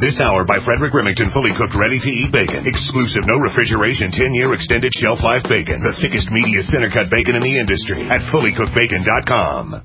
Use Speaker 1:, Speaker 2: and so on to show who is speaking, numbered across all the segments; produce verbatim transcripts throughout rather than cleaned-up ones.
Speaker 1: This hour by Frederick Remington, fully cooked, ready-to-eat bacon. Exclusive, no refrigeration, ten-year extended shelf life bacon. The thickest, meatiest center-cut bacon in the industry at fully cooked bacon dot com.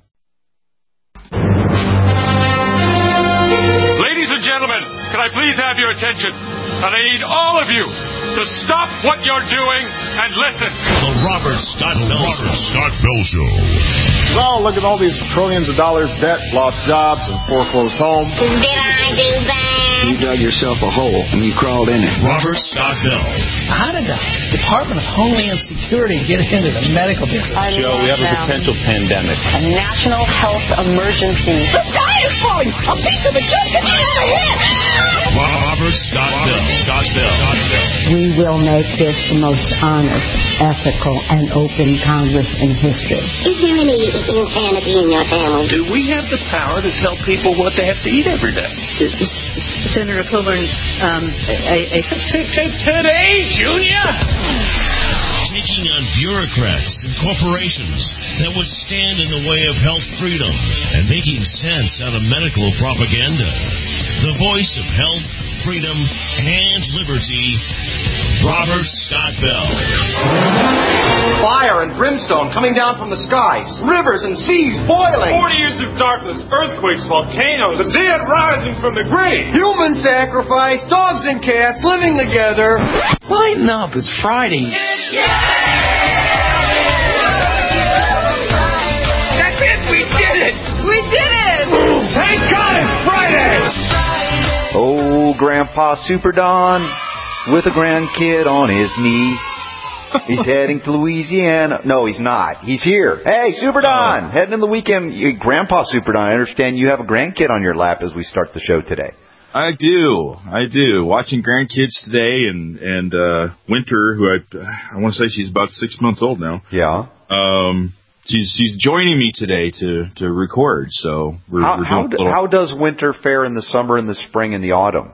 Speaker 2: Ladies and gentlemen, can I please have your attention? And I need all of you to stop what you're doing and listen.
Speaker 3: The Robert Scott Bell Robert Scott Bell Show.
Speaker 4: Well, look at all these trillions of dollars debt, lost jobs, and foreclosed homes.
Speaker 5: Did I do that?
Speaker 6: You dug yourself a hole and you crawled in it.
Speaker 3: Robert Scott Bell.
Speaker 7: How did the Department of Homeland Security get into the medical business?
Speaker 8: Joe, we have a potential pandemic.
Speaker 9: A national health emergency.
Speaker 7: The sky is falling! A piece of it just hit me in the head!
Speaker 3: Robert Scott Bell. Scott Bell.
Speaker 10: We will make this the most honest, ethical, and open Congress in history.
Speaker 5: Is there any insanity in your family?
Speaker 8: Do we have the power to tell people what they have to eat every day?
Speaker 11: Senator Coburn, um, I, I,
Speaker 8: today, Junior?
Speaker 3: Taking on bureaucrats and corporations that would stand in the way of health freedom and making sense out of medical propaganda. The voice of health, freedom, and liberty, Robert Scott Bell.
Speaker 4: Fire and brimstone coming down from the skies. Rivers and seas boiling.
Speaker 2: Forty years of darkness, earthquakes, volcanoes.
Speaker 4: The dead rising from the grave. Human sacrifice, dogs and cats living together.
Speaker 8: Lighten up, it's Friday.
Speaker 2: That's it, we did it!
Speaker 11: we did it!
Speaker 2: Thank God it's Friday!
Speaker 12: Oh, Grandpa Super Don with a grandkid on his knee. He's heading to Louisiana. No, he's not. He's here. Hey, Super Don, oh. heading in the weekend. Grandpa Super Don, I understand you have a grandkid on your lap as we start the show today.
Speaker 13: I do. I do. Watching grandkids today, and and uh, Winter, who I I want to say she's about six months old now.
Speaker 12: Yeah.
Speaker 13: Um. She's she's joining me today to, to record. So we're,
Speaker 12: how
Speaker 13: we're
Speaker 12: how,
Speaker 13: doing
Speaker 12: do,
Speaker 13: little...
Speaker 12: how does Winter fare in the summer, and the spring, and the autumn?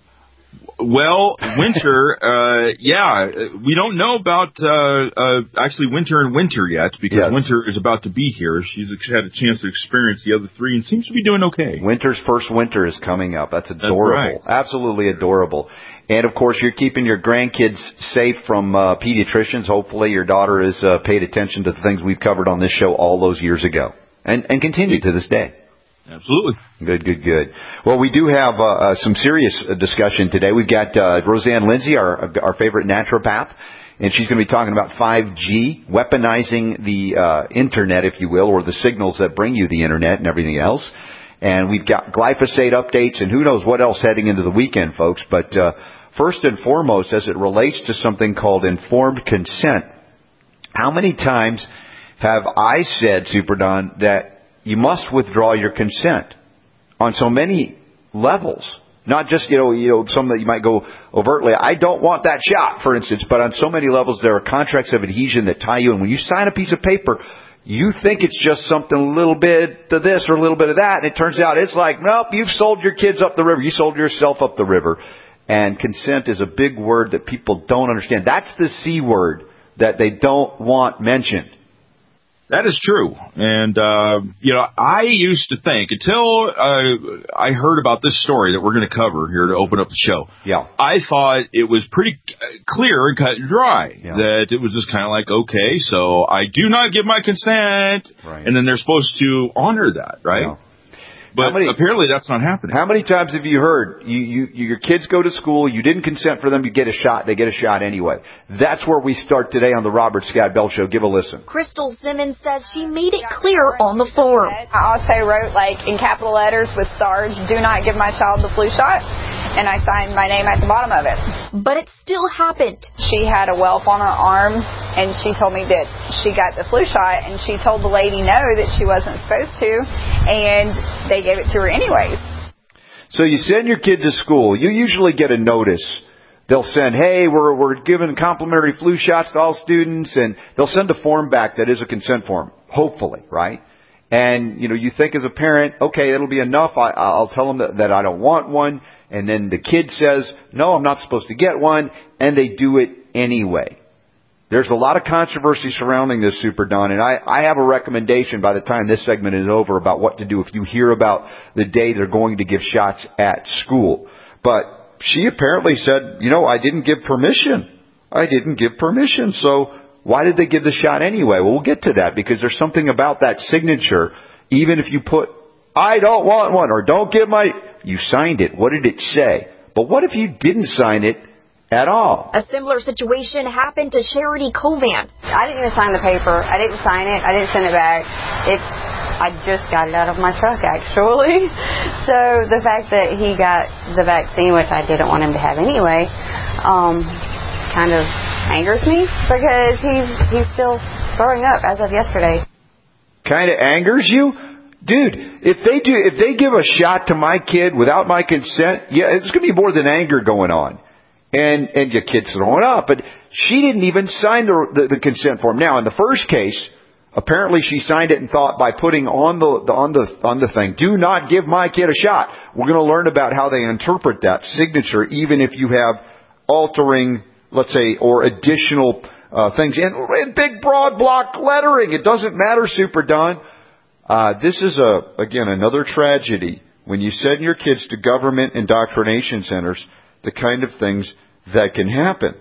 Speaker 13: Well, winter, uh, yeah, we don't know about uh, uh, actually winter and winter yet, because
Speaker 12: yes.
Speaker 13: Winter is about to be here. She's had a chance to experience the other three and seems to be doing okay.
Speaker 12: Winter's first winter is coming up. That's adorable.
Speaker 13: That's right.
Speaker 12: Absolutely adorable. And, of course, you're keeping your grandkids safe from uh, pediatricians. Hopefully your daughter has uh, paid attention to the things we've covered on this show all those years ago and, and continue to this day.
Speaker 13: Absolutely.
Speaker 12: Good, good, good. Well, we do have uh, uh, some serious discussion today. We've got uh, Roseanne Lindsay, our our favorite naturopath, and she's going to be talking about five G, weaponizing the uh, Internet, if you will, or the signals that bring you the Internet and everything else. And we've got glyphosate updates and who knows what else heading into the weekend, folks. But uh, first and foremost, as it relates to something called informed consent, how many times have I said, Super Don, that you must withdraw your consent on so many levels? Not just, you know, you know, some that you might go overtly, I don't want that shot, for instance, but on so many levels there are contracts of adhesion that tie you. And when you sign a piece of paper, you think it's just something a little bit to this or a little bit of that, and it turns out it's like, nope, you've sold your kids up the river. You sold yourself up the river. And consent is a big word that people don't understand. That's the C word that they don't want mentioned.
Speaker 13: That is true. And, uh, you know, I used to think, until uh, I heard about this story that we're going to cover here to open up the show,
Speaker 12: yeah.
Speaker 13: I thought it was pretty clear and cut and dry,
Speaker 12: yeah.
Speaker 13: that it was just kind of like, okay, so I do not give my consent,
Speaker 12: right.
Speaker 13: and then they're supposed to honor that, right?
Speaker 12: Yeah.
Speaker 13: But many, apparently that's not happening.
Speaker 12: How many times have you heard, you, you, your kids go to school, you didn't consent for them to get a shot, they get a shot anyway. That's where we start today on the Robert Scott Bell Show. Give a listen.
Speaker 14: Crystal Simmons says she made it clear on the form.
Speaker 15: I also wrote, like, in capital letters with stars, do not give my child the flu shot. And I signed my name at the bottom of it.
Speaker 14: But it still happened.
Speaker 15: She had a whelp on her arm, and she told me that she got the flu shot, and she told the lady no, that she wasn't supposed to, and they gave it to her anyways.
Speaker 12: So you send your kid to school. You usually get a notice. They'll send, hey, we're we're giving complimentary flu shots to all students, and they'll send a form back that is a consent form, hopefully, right? And, you know, you think as a parent, okay, it'll be enough. I, I'll tell them that, that I don't want one. And then the kid says, no, I'm not supposed to get one. And they do it anyway. There's a lot of controversy surrounding this, Super Don. And I, I have a recommendation by the time this segment is over about what to do if you hear about the day they're going to give shots at school. But she apparently said, you know, I didn't give permission. I didn't give permission. So why did they give the shot anyway? Well, we'll get to that because there's something about that signature. Even if you put, I don't want one, or don't give my, you signed it. What did it say? But what if you didn't sign it at all?
Speaker 14: A similar situation happened to Charity Covan.
Speaker 15: I didn't even sign the paper. I didn't sign it. I didn't send it back. It's, I just got it out of my truck, actually. So the fact that he got the vaccine, which I didn't want him to have anyway, um, kind of angers me because he's he's still throwing up as of yesterday.
Speaker 12: Kind of angers you? Dude, if they do, if they give a shot to my kid without my consent, yeah, it's going to be more than anger going on. And and your kid's throwing up. But she didn't even sign the, the, the consent form. Now, in the first case, apparently she signed it and thought by putting on the, the on the on the thing, do not give my kid a shot. We're going to learn about how they interpret that signature, even if you have altering, let's say, or additional uh, things in, in big broad block lettering. It doesn't matter, Super Don. Uh, this is a again another tragedy when you send your kids to government indoctrination centers. The kind of things that can happen.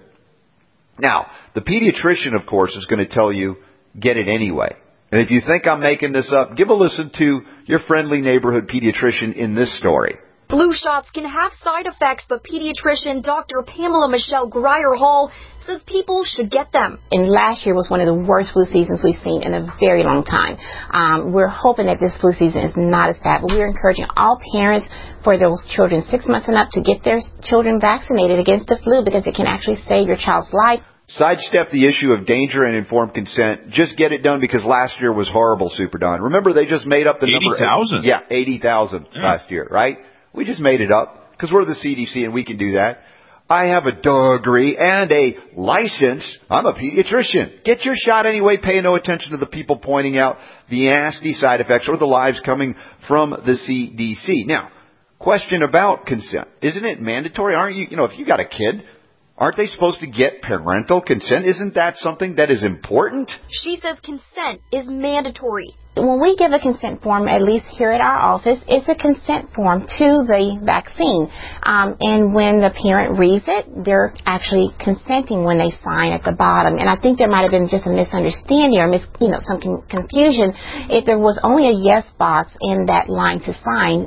Speaker 12: Now, the pediatrician, of course, is going to tell you, get it anyway. And if you think I'm making this up, give a listen to your friendly neighborhood pediatrician in this story.
Speaker 14: Flu shots can have side effects, but pediatrician Doctor Pamela Michelle Grier-Hall says people should get them.
Speaker 16: And last year was one of the worst flu seasons we've seen in a very long time. Um, we're hoping that this flu season is not as bad, but we're encouraging all parents for those children six months and up to get their children vaccinated against the flu because it can actually save your child's life.
Speaker 12: Sidestep the issue of danger and informed consent. Just get it done because last year was horrible, Super Don. Remember, they just made up the number.
Speaker 13: eighty thousand.
Speaker 12: Yeah, eighty thousand yeah. last year, right? We just made it up because we're the C D C and we can do that. I have a degree and a license. I'm a pediatrician. Get your shot anyway. Pay no attention to the people pointing out the nasty side effects or the lies coming from the C D C. Now, question about consent. Isn't it mandatory? Aren't you, you know, if you got a kid, aren't they supposed to get parental consent? Isn't that something that is important?
Speaker 14: She says consent is mandatory.
Speaker 16: When we give a consent form, at least here at our office, it's a consent form to the vaccine. Um, and when the parent reads it, they're actually consenting when they sign at the bottom. And I think there might have been just a misunderstanding or mis, you know, some con- confusion if there was only a yes box in that line to sign.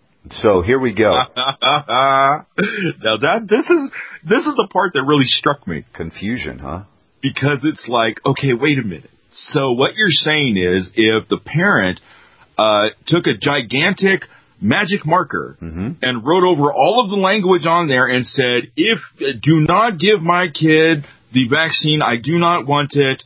Speaker 12: So here we go.
Speaker 13: Now that this is this is the part that really struck me.
Speaker 12: Confusion, huh?
Speaker 13: Because it's like, okay, wait a minute. So what you're saying is if the parent uh, took a gigantic magic marker
Speaker 12: mm-hmm.
Speaker 13: and wrote over all of the language on there and said, if uh, do not give my kid the vaccine, I do not want it,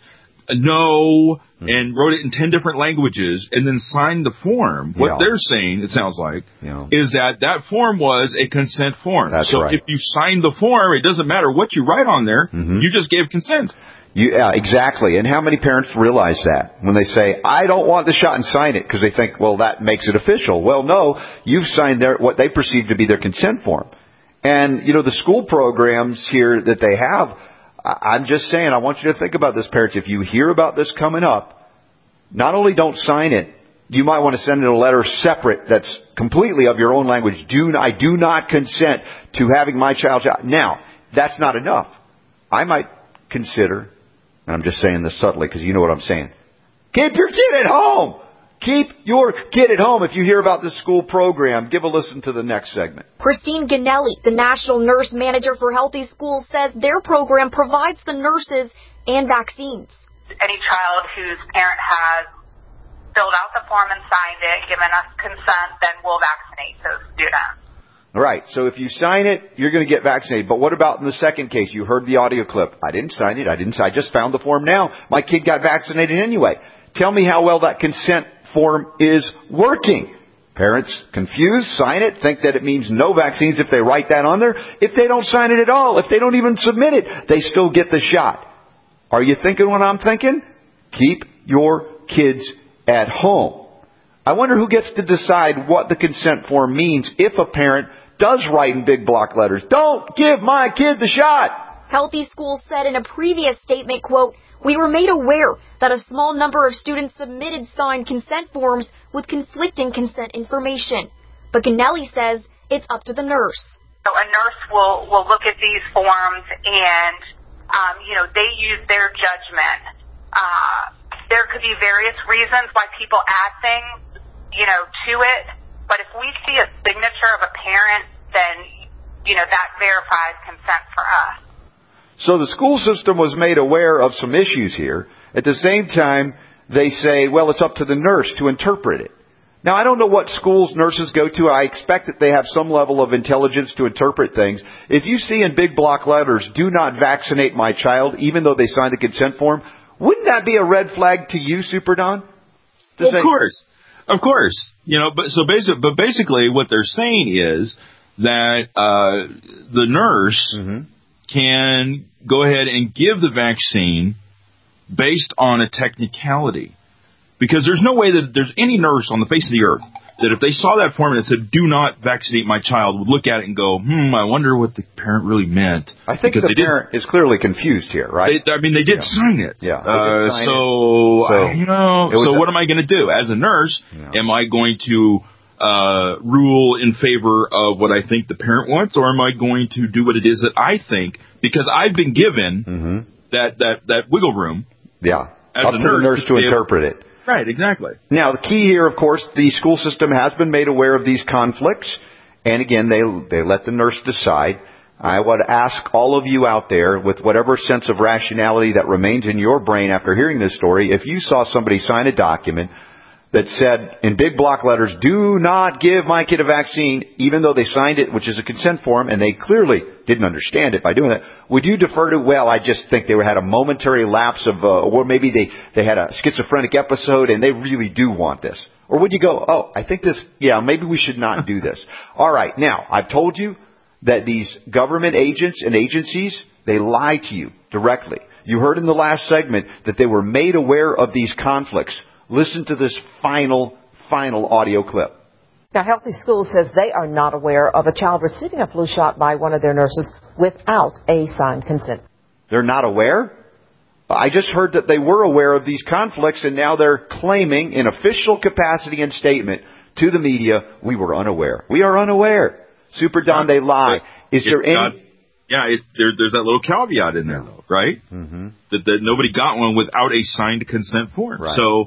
Speaker 13: no, mm-hmm. and wrote it in ten different languages and then signed the form, what yeah. they're saying, it sounds like,
Speaker 12: yeah.
Speaker 13: is that that form was a consent form.
Speaker 12: That's
Speaker 13: so
Speaker 12: right.
Speaker 13: if you sign the form, it doesn't matter what you write on there,
Speaker 12: mm-hmm.
Speaker 13: you just gave consent.
Speaker 12: You, yeah, exactly. And how many parents realize that when they say, I don't want the shot and sign it because they think, well, that makes it official. Well, no, you've signed their, what they perceive to be their consent form. And, you know, the school programs here that they have, I, I'm just saying, I want you to think about this, parents. If you hear about this coming up, not only don't sign it, you might want to send in a letter separate that's completely of your own language. Do, I do not consent to having my child shot. Now, that's not enough. I might consider, and I'm just saying this subtly because you know what I'm saying. Keep your kid at home. Keep your kid at home. If you hear about this school program, give a listen to the next segment.
Speaker 14: Christine Ganelli, the National Nurse Manager for Healthy Schools, says their program provides the nurses and vaccines.
Speaker 17: Any child whose parent has filled out the form and signed it, given us consent, then we'll vaccinate those students.
Speaker 12: All right, so if you sign it, you're going to get vaccinated. But what about in the second case? You heard the audio clip. I didn't sign it. I didn't. I just found the form now. My kid got vaccinated anyway. Tell me how well that consent form is working. Parents confused, sign it, think that it means no vaccines if they write that on there. If they don't sign it at all, if they don't even submit it, they still get the shot. Are you thinking what I'm thinking? Keep your kids at home. I wonder who gets to decide what the consent form means if a parent does write in big block letters, don't give my kid the shot.
Speaker 14: Healthy Schools said in a previous statement, quote, we were made aware that a small number of students submitted signed consent forms with conflicting consent information. But Ganelli says it's up to the nurse.
Speaker 17: So a nurse will, will look at these forms and, um, you know, they use their judgment. Uh, there could be various reasons why people add things, you know, to it. But if we see a signature of a parent, then, you know, that verifies consent for us.
Speaker 12: So the school system was made aware of some issues here. At the same time, they say, well, it's up to the nurse to interpret it. Now, I don't know what schools nurses go to. I expect that they have some level of intelligence to interpret things. If you see in big block letters, do not vaccinate my child, even though they signed the consent form, wouldn't that be a red flag to you, Super Don?
Speaker 13: Well, of course. Of course. You know, but so basic, but basically what they're saying is that uh, the nurse mm-hmm. can go ahead and give the vaccine based on a technicality. Because there's no way that there's any nurse on the face of the earth that if they saw that form and it said, do not vaccinate my child, would look at it and go, hmm, I wonder what the parent really meant.
Speaker 12: I think
Speaker 13: because
Speaker 12: the parent is clearly confused here, right?
Speaker 13: They, I mean, they did
Speaker 12: yeah.
Speaker 13: sign it.
Speaker 12: Yeah.
Speaker 13: Uh,
Speaker 12: sign
Speaker 13: so,
Speaker 12: it. so,
Speaker 13: I, you know, so
Speaker 12: a,
Speaker 13: what am I going to do? As a nurse,
Speaker 12: yeah.
Speaker 13: am I going to uh, rule in favor of what I think the parent wants, or am I going to do what it is that I think? Because I've been given
Speaker 12: mm-hmm.
Speaker 13: that, that, that wiggle room.
Speaker 12: Yeah.
Speaker 13: As
Speaker 12: Up
Speaker 13: a
Speaker 12: to
Speaker 13: nurse,
Speaker 12: the nurse to interpret it.
Speaker 13: Right, exactly.
Speaker 12: Now, the key here, of course, the school system has been made aware of these conflicts. And again, they they let the nurse decide. I would ask all of you out there, with whatever sense of rationality that remains in your brain after hearing this story, if you saw somebody sign a document that said in big block letters, do not give my kid a vaccine, even though they signed it, which is a consent form, and they clearly didn't understand it by doing that, would you defer to, well, I just think they had a momentary lapse of, uh, or maybe they, they had a schizophrenic episode and they really do want this? Or would you go, oh, I think this, yeah, maybe we should not do this. All right, now, I've told you that these government agents and agencies, they lie to you directly. You heard in the last segment that they were made aware of these conflicts. Listen to this final, final audio clip.
Speaker 18: Now, Healthy Schools says they are not aware of a child receiving a flu shot by one of their nurses without a signed consent.
Speaker 12: They're not aware? I just heard that they were aware of these conflicts, and now they're claiming in official capacity and statement to the media, we were unaware. We are unaware. Super Don, they lie. Is there any...
Speaker 13: Not, yeah, it, there, there's that little caveat in there, though, right?
Speaker 12: Mm-hmm.
Speaker 13: That, that nobody got one without a signed consent form.
Speaker 12: Right.
Speaker 13: So...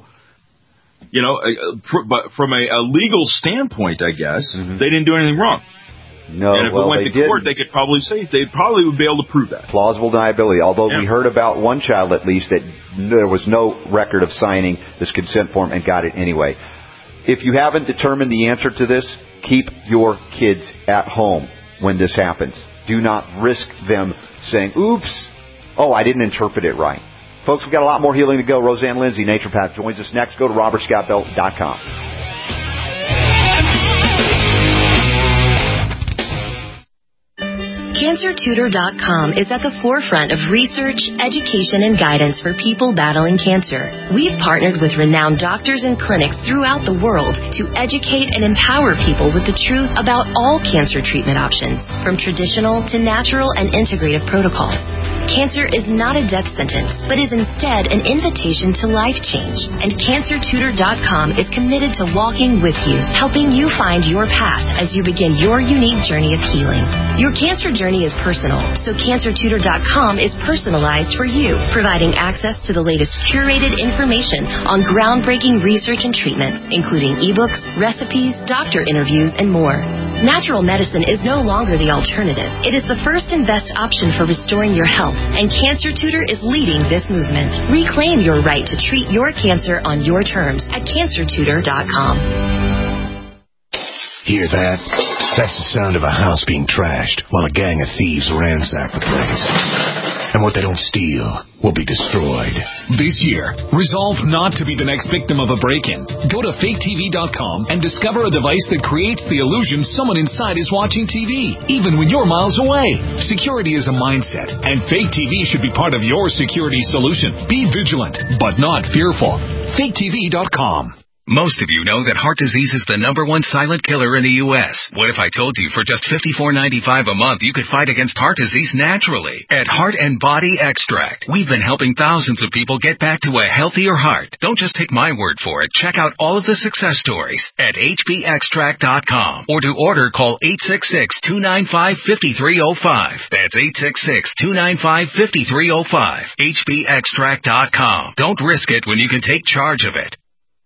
Speaker 13: You know, uh, pr- but from a, a legal standpoint, I guess, mm-hmm. they didn't do anything wrong.
Speaker 12: No,
Speaker 13: and if
Speaker 12: well,
Speaker 13: it went
Speaker 12: they
Speaker 13: to
Speaker 12: didn't.
Speaker 13: court, they could probably say, they probably would be able to prove that.
Speaker 12: Plausible deniability, although
Speaker 13: yeah.
Speaker 12: we heard about one child at least that there was no record of signing this consent form and got it anyway. If you haven't determined the answer to this, keep your kids at home when this happens. Do not risk them saying, oops, oh, I didn't interpret it right. Folks, we've got a lot more healing to go. Roseanne Lindsay, naturopath, joins us next. Go to robert scott bell dot com.
Speaker 19: cancer tutor dot com is at the forefront of research, education, and guidance for people battling cancer. We've partnered with renowned doctors and clinics throughout the world to educate and empower people with the truth about all cancer treatment options, from traditional to natural and integrative protocols. Cancer is not a death sentence, but is instead an invitation to life change. And cancer tutor dot com is committed to walking with you, helping you find your path as you begin your unique journey of healing. Your cancer journey is personal, so cancer tutor dot com is personalized for you, providing access to the latest curated information on groundbreaking research and treatments, including ebooks, recipes, doctor interviews, and more. Natural medicine is no longer the alternative. It is the first and best option for restoring your health, and Cancer Tutor is leading this movement. Reclaim your right to treat your cancer on your terms at cancer tutor dot com.
Speaker 1: Hear that? That's the sound of a house being trashed while a gang of thieves ransack the place. And what they don't steal will be destroyed.
Speaker 20: This year, resolve not to be the next victim of a break-in. Go to fake T V dot com and discover a device that creates the illusion someone inside is watching T V, even when you're miles away. Security is a mindset, and Fake T V should be part of your security solution. Be vigilant, but not fearful. fake T V dot com.
Speaker 21: Most of you know that heart disease is the number one silent killer in the U S What if I told you for just fifty-four ninety-five a month you could fight against heart disease naturally? At Heart and Body Extract, we've been helping thousands of people get back to a healthier heart. Don't just take my word for it. Check out all of the success stories at H B extract dot com. Or to order, call eight six six, two nine five, five three zero five. That's eight six six, two nine five, five three zero five. H B extract dot com. Don't risk it when you can take charge of it.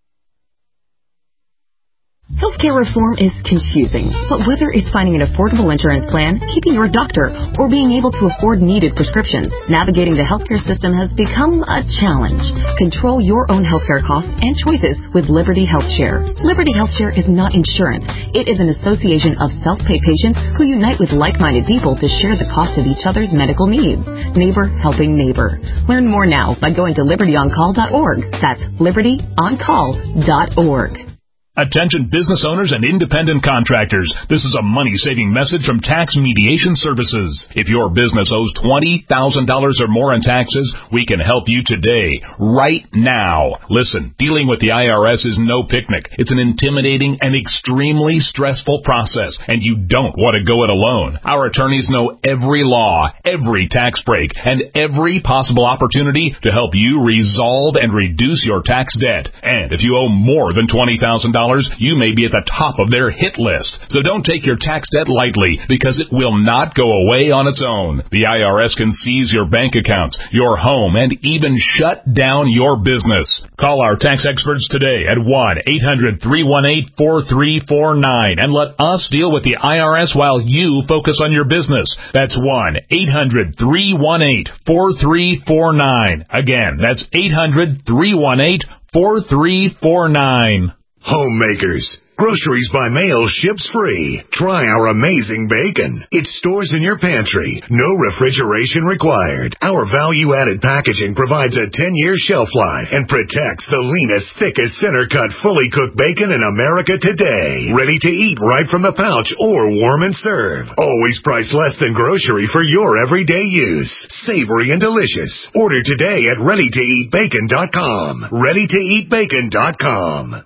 Speaker 22: Healthcare reform is confusing, but whether it's finding an affordable insurance plan, keeping your doctor, or being able to afford needed prescriptions, navigating the healthcare system has become a challenge. Control your own healthcare costs and choices with Liberty HealthShare. Liberty HealthShare is not insurance. It is an association of self-pay patients who unite with like-minded people to share the cost of each other's medical needs. Neighbor helping neighbor. Learn more now by going to liberty on call dot org. That's liberty on call dot org.
Speaker 23: Attention business owners and independent contractors. This is a money-saving message from Tax Mediation Services. If your business owes twenty thousand dollars or more in taxes, we can help you today, right now. Listen, dealing with the I R S is no picnic. It's an intimidating and extremely stressful process, and you don't want to go it alone. Our attorneys know every law, every tax break, and every possible opportunity to help you resolve and reduce your tax debt. And if you owe more than twenty thousand dollars, you may be at the top of their hit list. So don't take your tax debt lightly, because it will not go away on its own. The I R S can seize your bank accounts, your home, and even shut down your business. Call our tax experts today at one eight hundred, three one eight, four three four nine and let us deal with the I R S while you focus on your business. That's one eight hundred, three one eight, four three four nine. Again, that's eight hundred, three one eight, four three four nine.
Speaker 1: Homemakers. Groceries by mail ships free. Try our amazing bacon. It stores in your pantry. No refrigeration required. Our value-added packaging provides a ten-year shelf life and protects the leanest, thickest, center-cut, fully cooked bacon in America today. Ready to eat right from the pouch or warm and serve. Always priced less than grocery for your everyday use. Savory and delicious. Order today at ready to eat bacon dot com. ready to eat bacon dot com.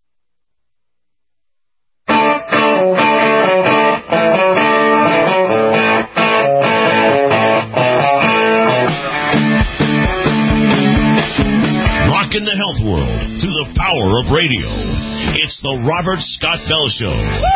Speaker 3: In the health world through the power of radio. It's the Robert Scott Bell Show.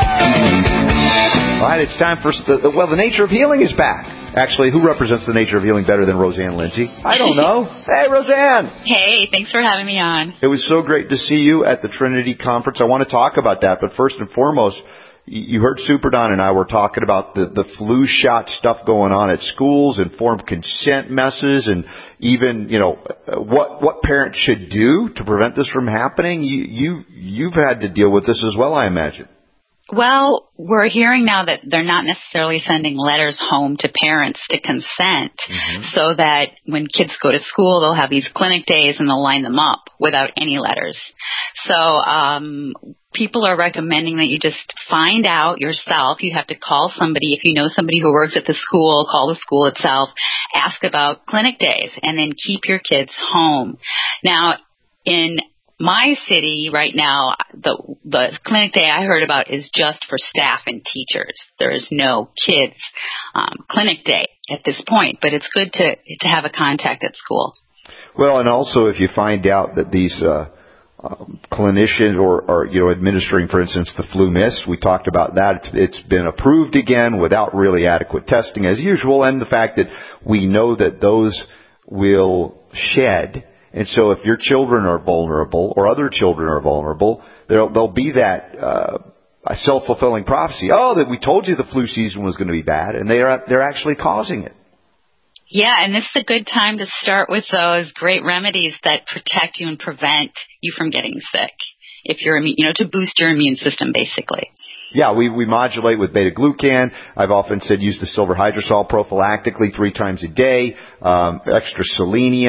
Speaker 12: All right, it's time for the, well, the Nature of Healing is back. Actually, who represents the Nature of Healing better than Roseanne Lindsay? I don't know. Hey, Roseanne.
Speaker 24: Hey, thanks for having me on.
Speaker 12: It was so great to see you at the Trinity Conference. I want to talk about that, but first and foremost, you heard Super Don and I were talking about the, the flu shot stuff going on at schools, informed consent messes, and even, you know, what what parents should do to prevent this from happening. You, you, you've had to deal with this as well, I imagine.
Speaker 24: Well, we're hearing now that they're not necessarily sending letters home to parents to consent, mm-hmm. so that when kids go to school, they'll have these clinic days and they'll line them up without any letters. So um people are recommending that you just find out yourself. You have to call somebody. If you know somebody who works at the school, call the school itself, ask about clinic days, and then keep your kids home. Now, in my city right now, the the clinic day I heard about is just for staff and teachers. There is no kids um, clinic day at this point, but it's good to to have a contact at school.
Speaker 12: Well, and also if you find out that these uh, um, clinicians or, or you know administering, for instance, the flu mist, we talked about that. It's, it's been approved again without really adequate testing as usual, and the fact that we know that those will shed. And so if your children are vulnerable or other children are vulnerable, there'll, there'll be that uh, a self-fulfilling prophecy. Oh, that we told you the flu season was going to be bad, and they are, they're actually causing it.
Speaker 24: Yeah, and this is a good time to start with those great remedies that protect you and prevent you from getting sick. If you're, you know, to boost your immune system, basically.
Speaker 12: Yeah, we, we modulate with beta-glucan. I've often said use the silver hydrosol prophylactically three times a day, um, extra selenium.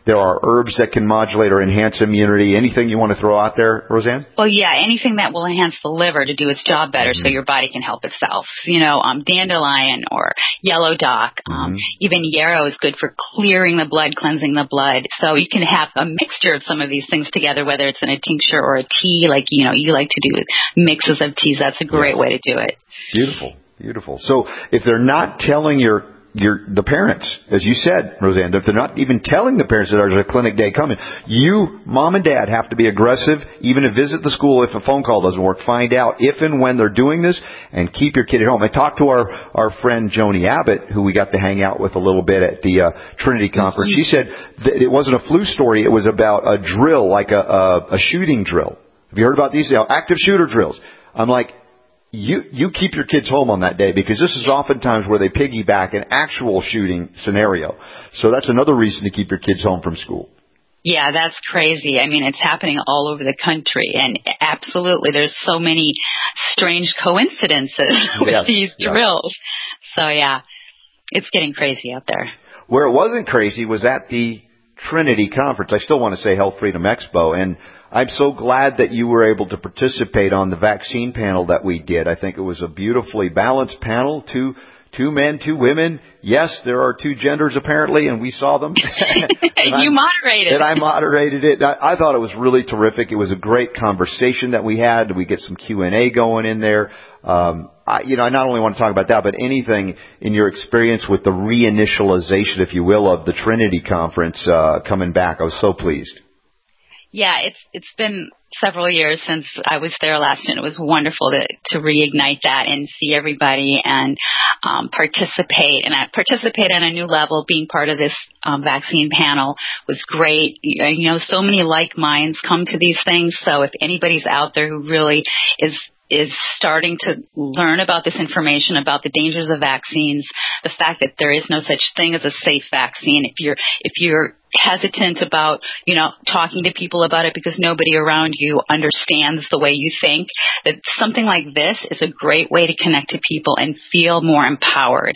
Speaker 12: There are herbs that can modulate or enhance immunity. Anything you want to throw out there, Roseanne?
Speaker 24: Well, yeah, anything that will enhance the liver to do its job better mm-hmm. so your body can help itself. You know, um, dandelion or yellow dock, um, mm-hmm. even yarrow is good for clearing the blood, cleansing the blood. So you can have a mixture of some of these things together, whether it's in a tincture or a tea, like, you know, you like to do mixes of teas. That's a great yes. way to do it.
Speaker 12: Beautiful, beautiful. So if they're not telling your Your, the parents, as you said, Roseanne, if they're not even telling the parents that there's a clinic day coming, you, mom and dad, have to be aggressive, even to visit the school if a phone call doesn't work. Find out if and when they're doing this, and keep your kid at home. I talked to our, our friend Joni Abbott, who we got to hang out with a little bit at the uh, Trinity Conference. She said that it wasn't a flu story. It was about a drill, like a, a, a shooting drill. Have you heard about these? You know, active shooter drills. I'm like, You you keep your kids home on that day, because this is oftentimes where they piggyback an actual shooting scenario. So that's another reason to keep your kids home from school.
Speaker 24: Yeah, that's crazy. I mean, it's happening all over the country, and absolutely, there's so many strange coincidences with yes, these yes. drills. So yeah, it's getting crazy out there.
Speaker 12: Where it wasn't crazy was at the Trinity Conference. I still want to say Health Freedom Expo, and I'm so glad that you were able to participate on the vaccine panel that we did. I think it was a beautifully balanced panel. Two, two men, two women. Yes, there are two genders apparently, and we saw them.
Speaker 24: and you moderated.
Speaker 12: And I moderated it. I, I thought it was really terrific. It was a great conversation that we had. We get some Q and A going in there. Um, I, you know, I not only want to talk about that, but anything in your experience with the reinitialization, if you will, of the Trinity Conference uh, coming back. I was so pleased.
Speaker 24: Yeah, it's it's been several years since I was there last, and it was wonderful to, to reignite that and see everybody and um, participate. And I participate on a new level. Being part of this um, vaccine panel was great. You know, so many like minds come to these things. So if anybody's out there who really is is starting to learn about this information, about the dangers of vaccines, the fact that there is no such thing as a safe vaccine. If you're, if you're hesitant about, you know, talking to people about it because nobody around you understands the way you think, that something like this is a great way to connect to people and feel more empowered.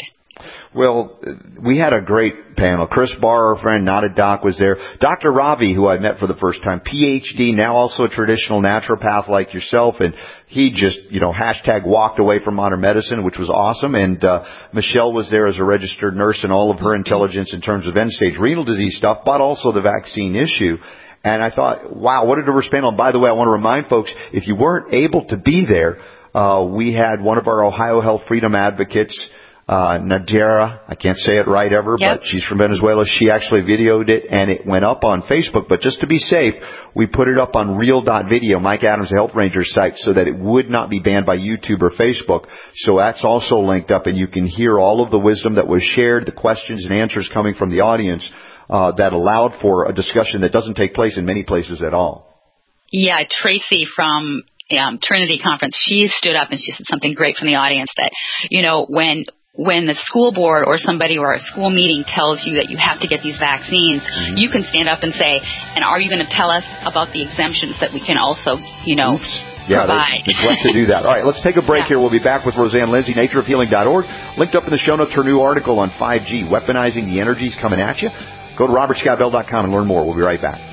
Speaker 12: Well, we had a great panel. Chris Barr, our friend, not a doc, was there. Doctor Ravi, who I met for the first time, P H D, now also a traditional naturopath like yourself, and he just, you know, hashtag walked away from modern medicine, which was awesome. And uh, Michelle was there as a registered nurse, and all of her intelligence in terms of end-stage renal disease stuff, but also the vaccine issue. And I thought, wow, what a diverse panel. And by the way, I want to remind folks, if you weren't able to be there, uh, we had one of our Ohio Health Freedom advocates, Uh, Nadira, I can't say it right ever, yep. but she's from Venezuela. She actually videoed it, and it went up on Facebook. But just to be safe, we put it up on Real dot Video, Mike Adams, the Health Ranger site, so that it would not be banned by YouTube or Facebook. So that's also linked up, and you can hear all of the wisdom that was shared, the questions and answers coming from the audience uh, that allowed for a discussion that doesn't take place in many places at all.
Speaker 24: Yeah, Tracy from um, Trinity Conference, she stood up and she said something great from the audience that, you know, when... when the school board or somebody or a school meeting tells you that you have to get these vaccines, mm-hmm. you can stand up and say, and are you going to tell us about the exemptions that we can also, you know,
Speaker 12: Oops. Yeah,
Speaker 24: provide?
Speaker 12: They neglect to do that. All right, let's take a break yeah. here. We'll be back with Roseanne Lindsay, nature of healing dot org. Linked up in the show notes, her new article on five G, weaponizing the energies coming at you. Go to robert scott bell dot com and learn more. We'll be right back.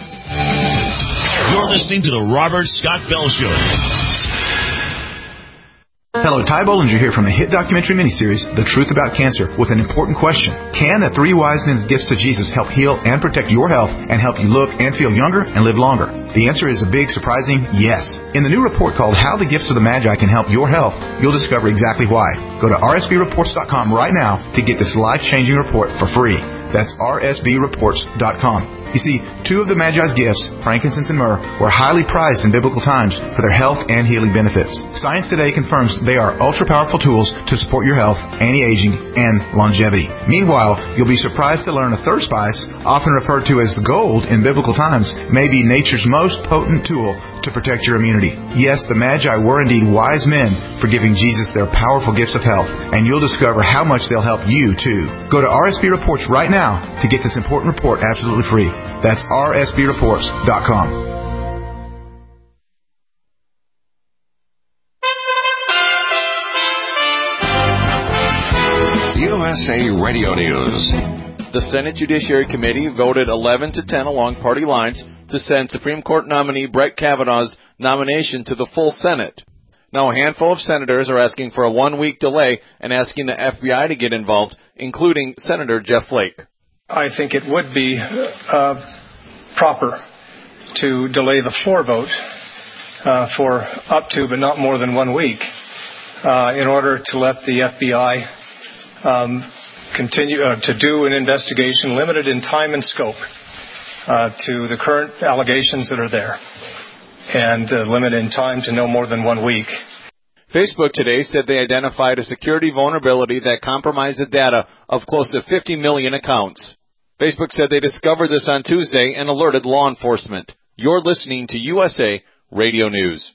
Speaker 3: You're listening to the Robert Scott Bell Show.
Speaker 6: Hello, Ty Bollinger here from the hit documentary miniseries, The Truth About Cancer, with an important question. Can the three wise men's gifts to Jesus help heal and protect your health and help you look and feel younger and live longer? The answer is a big, surprising yes. In the new report called How the Gifts of the Magi Can Help Your Health, you'll discover exactly why. Go to r s b reports dot com right now to get this life-changing report for free. That's r s b reports dot com. You see, two of the Magi's gifts, frankincense and myrrh, were highly prized in biblical times for their health and healing benefits. Science today confirms they are ultra-powerful tools to support your health, anti-aging, and longevity. Meanwhile, you'll be surprised to learn a third spice, often referred to as gold in biblical times, may be nature's most potent tool to protect your immunity. Yes, the Magi were indeed wise men for giving Jesus their powerful gifts of health, and you'll discover how much they'll help you, too. Go to R S B Reports right now to get this important report absolutely free. That's r s b reports dot com.
Speaker 7: U S A Radio News.
Speaker 5: The Senate Judiciary Committee voted eleven to ten along party lines to send Supreme Court nominee Brett Kavanaugh's nomination to the full Senate. Now, a handful of senators are asking for a one-week delay and asking the F B I to get involved, including Senator Jeff Flake.
Speaker 7: I think it would be uh, proper to delay the floor vote uh, for up to, but not more than one week, uh, in order to let the F B I um, continue uh, to do an investigation limited in time and scope uh, to the current allegations that are there, and uh, limited in time to no more than one week.
Speaker 5: Facebook today said they identified a security vulnerability that compromised the data of close to fifty million accounts. Facebook said they discovered this on Tuesday and alerted law enforcement. You're listening to U S A Radio News.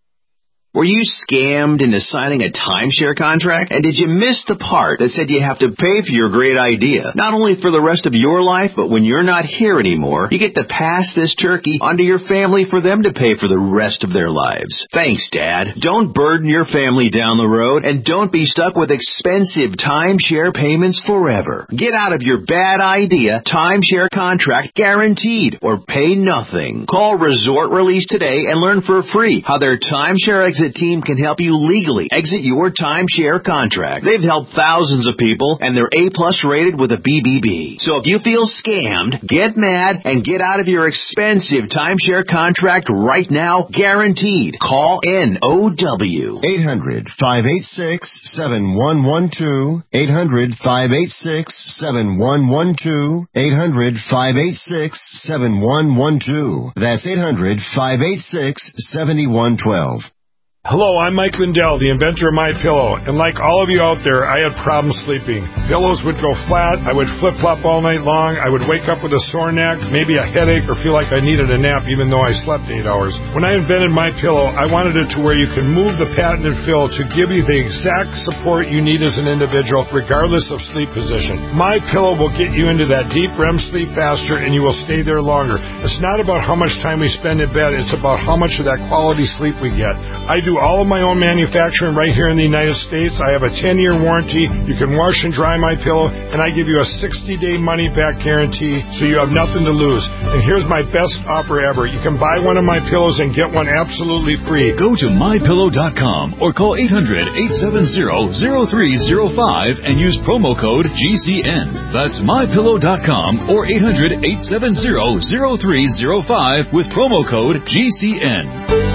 Speaker 9: Were you scammed into signing a timeshare contract? And did you miss the part that said you have to pay for your great idea? Not only for the rest of your life, but when you're not here anymore, you get to pass this turkey onto your family for them to pay for the rest of their lives. Thanks, Dad. Don't burden your family down the road, and don't be stuck with expensive timeshare payments forever. Get out of your bad idea timeshare contract guaranteed, or pay nothing. Call Resort Release today and learn for free how their timeshare exit team can help you legally exit your timeshare contract. They've helped thousands of people, and they're A-plus rated with a B B B. So if you feel scammed, get mad and get out of your expensive timeshare contract right now, guaranteed. Call N O W.
Speaker 10: eight hundred, five eight six, seven one one two. eight hundred, five eight six, seven one one two. eight hundred, five eight six, seven one one two. That's eight hundred, five eight six, seven one one two.
Speaker 25: Hello, I'm Mike Lindell, the inventor of MyPillow, and like all of you out there, I had problems sleeping. Pillows would go flat, I would flip-flop all night long, I would wake up with a sore neck, maybe a headache, or feel like I needed a nap even though I slept eight hours. When I invented MyPillow, I wanted it to where you can move the patented fill to give you the exact support you need as an individual, regardless of sleep position. MyPillow will get you into that deep R E M sleep faster, and you will stay there longer. It's not about how much time we spend in bed, it's about how much of that quality sleep we get. I do all of my own manufacturing right here in the United States. I have a ten-year warranty. You can wash and dry my pillow, and I give you a sixty-day money-back guarantee, so you have nothing to lose. And here's my best offer ever. You can buy one of my pillows and get one absolutely free.
Speaker 20: Go to my pillow dot com or call eight hundred, eight seven zero, zero three zero five and use promo code G C N. That's my pillow dot com or eight hundred, eight seven zero, zero three zero five with promo code G C N.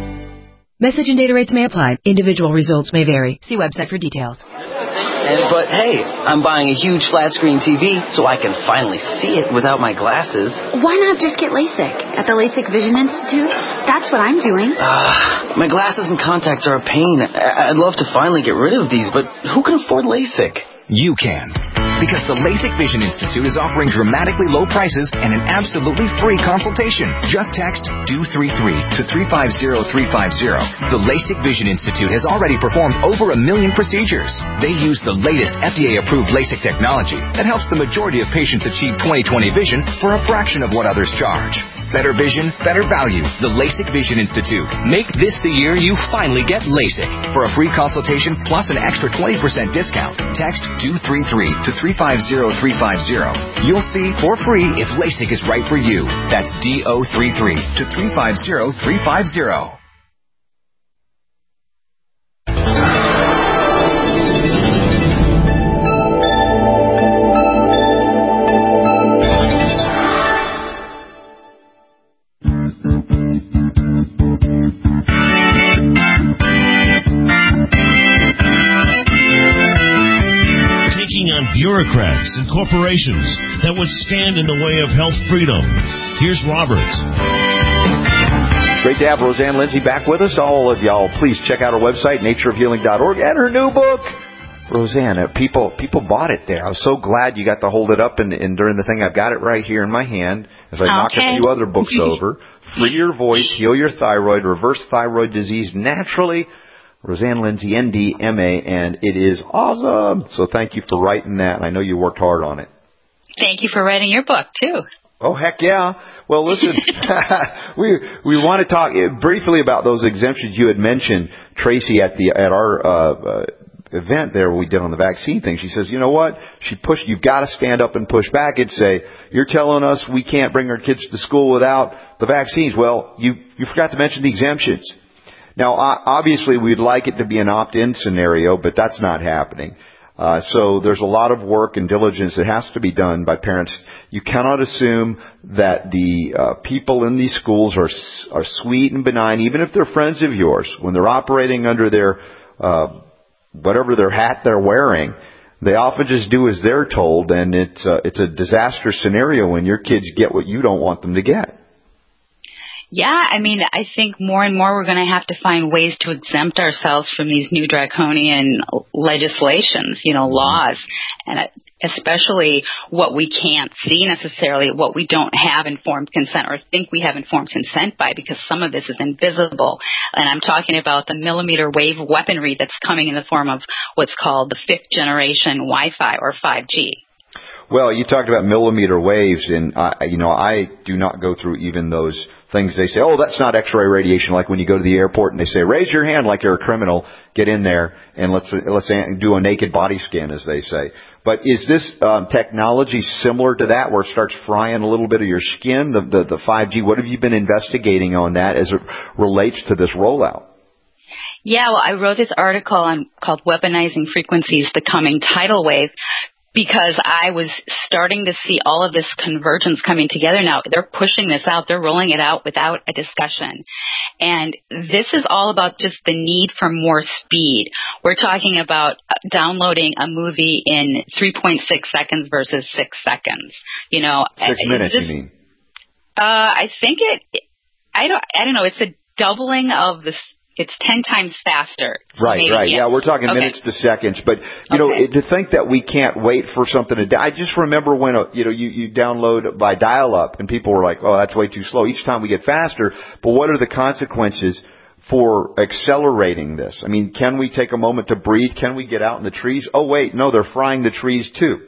Speaker 26: Message and data rates may apply. Individual results may vary. See website for details.
Speaker 8: And, but hey, I'm buying a huge flat screen T V so I can finally see it without my glasses.
Speaker 27: Why not just get LASIK at the LASIK Vision Institute? That's what I'm doing.
Speaker 8: Uh, my glasses and contacts are a pain. I'd love to finally get rid of these, but who can afford LASIK?
Speaker 28: You can. Because the LASIK Vision Institute is offering dramatically low prices and an absolutely free consultation. Just text D O three three to three five zero three five zero. The LASIK Vision Institute has already performed over a million procedures. They use the latest F D A-approved LASIK technology that helps the majority of patients achieve twenty twenty vision for a fraction of what others charge. Better vision, better value. The LASIK Vision Institute. Make this the year you finally get LASIK. For a free consultation plus an extra twenty percent discount, text D O three three to three five zero three five zero. You'll see for free if LASIK is right for you. That's D O three three to three five zero three five zero.
Speaker 3: Bureaucrats and corporations that would stand in the way of health freedom. Here's Robert.
Speaker 12: Great to have Roseanne Lindsay back with us. All of y'all, please check out her website, nature of healing dot org, and her new book. Roseanne, uh, people people bought it there. I was so glad you got to hold it up, and, and during the thing, I've got it right here in my hand as I okay. knock a few other books over. Free Your Voice, Heal Your Thyroid, Reverse Thyroid Disease Naturally. Roseanne Lindsay, N D, M A, and it is awesome. So thank you for writing that. I know you worked hard on it.
Speaker 24: Thank you for writing your book, too.
Speaker 12: Oh, heck yeah. Well, listen, we we want to talk briefly about those exemptions you had mentioned, Tracy, at the at our uh, uh, event there we did on the vaccine thing. She says, you know what? She pushed, you've got to stand up and push back and say, you're telling us we can't bring our kids to school without the vaccines. Well, you, you forgot to mention the exemptions. Now, obviously, we'd like it to be an opt-in scenario, but that's not happening. Uh, so there's a lot of work and diligence that has to be done by parents. You cannot assume that the uh, people in these schools are are sweet and benign, even if they're friends of yours. When they're operating under their uh, whatever their hat they're wearing, they often just do as they're told, and it's uh, it's a disaster scenario when your kids get what you don't want them to get.
Speaker 24: Yeah, I mean, I think more and more we're going to have to find ways to exempt ourselves from these new draconian legislations, you know, laws, and especially what we can't see necessarily, what we don't have informed consent or think we have informed consent by, because some of this is invisible. And I'm talking about the millimeter wave weaponry that's coming in the form of what's called the fifth generation Wi-Fi or five G.
Speaker 12: Well, you talked about millimeter waves, and I, you know, I do not go through even those things. They say, oh, that's not X-ray radiation, like when you go to the airport and they say, raise your hand like you're a criminal, get in there, and let's let's do a naked body scan, as they say. But is this um, technology similar to that, where it starts frying a little bit of your skin, the, the, the five G? What have you been investigating on that as it relates to this rollout?
Speaker 24: Yeah, well, I wrote this article on called Weaponizing Frequencies, the Coming Tidal Wave, because I was starting to see all of this convergence coming together now. They're pushing this out. They're rolling it out without a discussion. And this is all about just the need for more speed. We're talking about downloading a movie in three point six seconds versus six seconds. You know,
Speaker 12: Six minutes, this, you mean?
Speaker 24: Uh, I think it, I don't, I don't know. It's a doubling of the It's ten times faster.
Speaker 12: Right,
Speaker 24: maybe,
Speaker 12: right.
Speaker 24: Yeah.
Speaker 12: yeah, we're talking
Speaker 24: okay.
Speaker 12: minutes to seconds. But, you know,
Speaker 24: okay.
Speaker 12: to think that we can't wait for something to... I just remember when, a, you know, you, you download by dial-up and people were like, oh, that's way too slow. Each time we get faster. But what are the consequences for accelerating this? I mean, can we take a moment to breathe? Can we get out in the trees? Oh, wait, no, they're frying the trees too.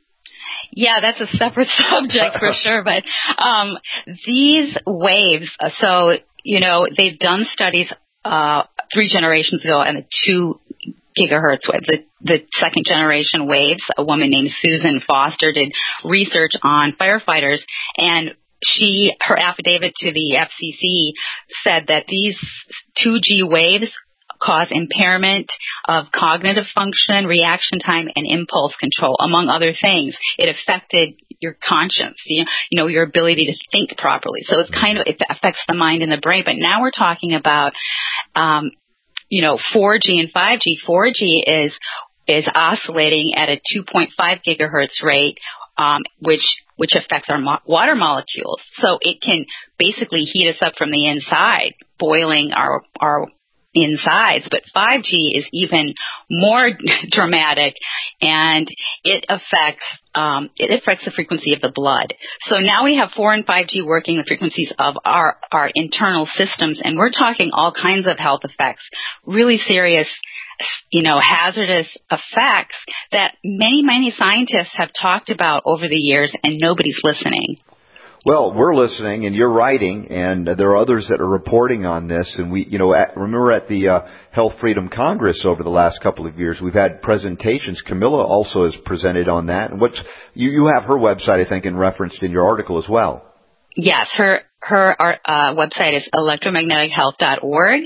Speaker 24: Yeah, that's a separate subject for sure. But um, these waves, so, you know, they've done studies Uh, three generations ago, and the two gigahertz wave, the, the second generation waves. A woman named Susan Foster did research on firefighters, and she, her affidavit to the F C C said that these two G waves cause impairment of cognitive function, reaction time, and impulse control, among other things. It affected your conscience, you know, you know, your ability to think properly. So it's kind of, it affects the mind and the brain. But now we're talking about, um, you know, four G and five G. four G is, is oscillating at a two point five gigahertz rate, um, which, which affects our mo- water molecules. So it can basically heat us up from the inside, boiling our, our, insides, but five G is even more dramatic, and it affects um, it affects the frequency of the blood. So now we have four and five G working the frequencies of our our internal systems, and we're talking all kinds of health effects, really serious, you know, hazardous effects that many many scientists have talked about over the years, and nobody's listening.
Speaker 12: Well, we're listening, and you're writing, and there are others that are reporting on this. And we, you know, at, remember at the uh, Health Freedom Congress over the last couple of years, we've had presentations. Camilla also has presented on that. And what's you, you have her website, I think, and referenced in your article as well.
Speaker 24: Yes, her her uh, website is electromagnetic health dot org,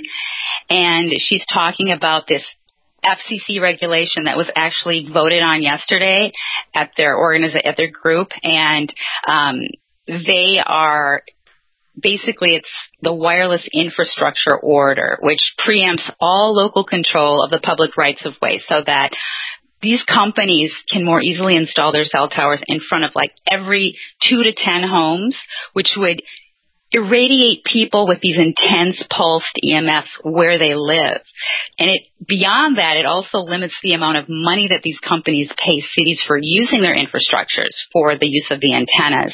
Speaker 24: and she's talking about this F C C regulation that was actually voted on yesterday at their organiza- at their group, and um, they are basically, it's the wireless infrastructure order, which preempts all local control of the public rights of way, so that these companies can more easily install their cell towers in front of like every two to ten homes, which would irradiate people with these intense pulsed E M Fs where they live. And it, beyond that, it also limits the amount of money that these companies pay cities for using their infrastructures for the use of the antennas.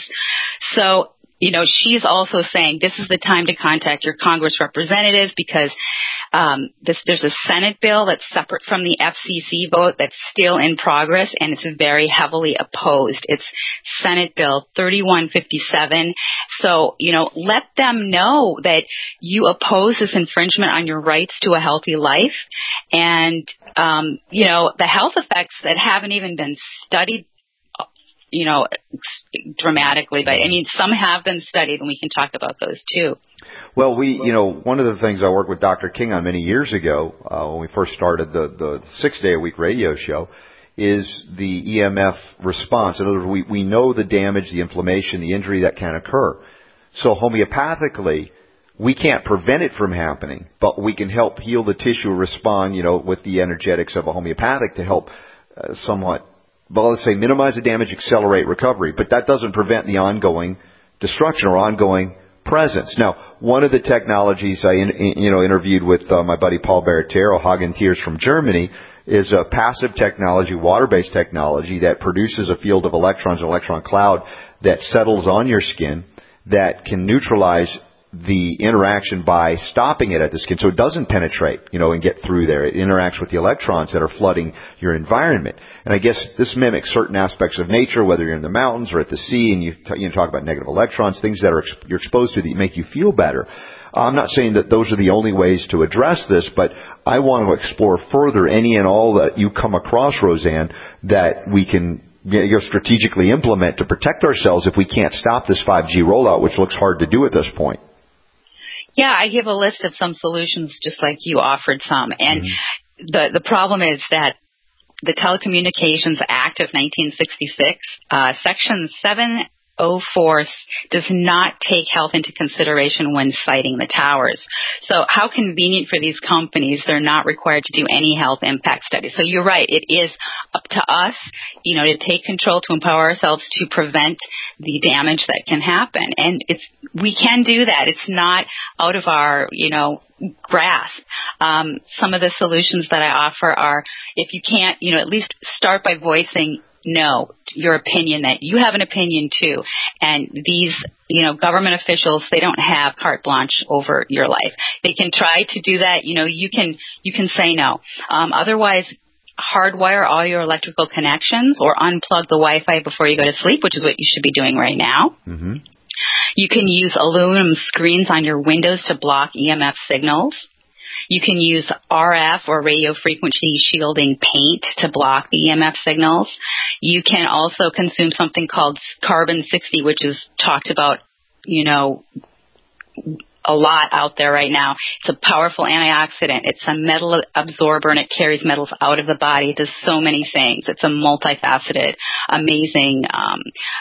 Speaker 24: So, you know, she's also saying this is the time to contact your Congress representative, because um, this, there's a Senate bill that's separate from the F C C vote that's still in progress, and it's very heavily opposed. It's Senate Bill thirty-one fifty-seven. So, you know, let them know that you oppose this infringement on your rights to a healthy life. And, um, you know, the health effects that haven't even been studied, you know, dramatically, but I mean, some have been studied, and we can talk about those too.
Speaker 12: Well, we, you know, one of the things I worked with Doctor King on many years ago, uh, when we first started the, the six day a week radio show, is the E M F response. In other words, we, we know the damage, the inflammation, the injury that can occur. So homeopathically, we can't prevent it from happening, but we can help heal the tissue, respond, you know, with the energetics of a homeopathic to help uh, somewhat, well, let's say minimize the damage, accelerate recovery. But that doesn't prevent the ongoing destruction or ongoing presence. Now, one of the technologies I, in, you know, interviewed with uh, my buddy Paul Barrettero, Hagen Thiers from Germany, is a passive technology, water-based technology that produces a field of electrons, an electron cloud that settles on your skin that can neutralize the interaction by stopping it at the skin so it doesn't penetrate, you know, and get through there. It interacts with the electrons that are flooding your environment. And I guess this mimics certain aspects of nature, whether you're in the mountains or at the sea, and you, t- you talk about negative electrons, things that are ex- you're exposed to that make you feel better. I'm not saying that those are the only ways to address this, but I want to explore further any and all that you come across, Roseanne, that we can, you know, strategically implement to protect ourselves if we can't stop this five G rollout, which looks hard to do at this point.
Speaker 24: Yeah, I give a list of some solutions just like you offered some. And mm-hmm. the the problem is that the Telecommunications Act of nineteen sixty-six, uh, Section seven oh four does not take health into consideration when siting the towers. So how convenient for these companies, they're not required to do any health impact study. So you're right, it is up to us, you know, to take control, to empower ourselves to prevent the damage that can happen. And it's, we can do that. It's not out of our, you know, grasp. Um, some of the solutions that I offer are, if you can't, you know, at least start by voicing no, your opinion, that you have an opinion too. And these, you know, government officials, they don't have carte blanche over your life. They can try to do that. You know, you can, you can say no. Um, otherwise, hardwire all your electrical connections or unplug the Wi-Fi before you go to sleep, which is what you should be doing right now.
Speaker 12: Mm-hmm.
Speaker 24: You can use aluminum screens on your windows to block E M F signals. You can use R F or radio frequency shielding paint to block the E M F signals. You can also consume something called carbon sixty, which is talked about, you know, a lot out there right now. It's a powerful antioxidant. It's a metal absorber, and it carries metals out of the body. It does so many things. It's a multifaceted, amazing, um,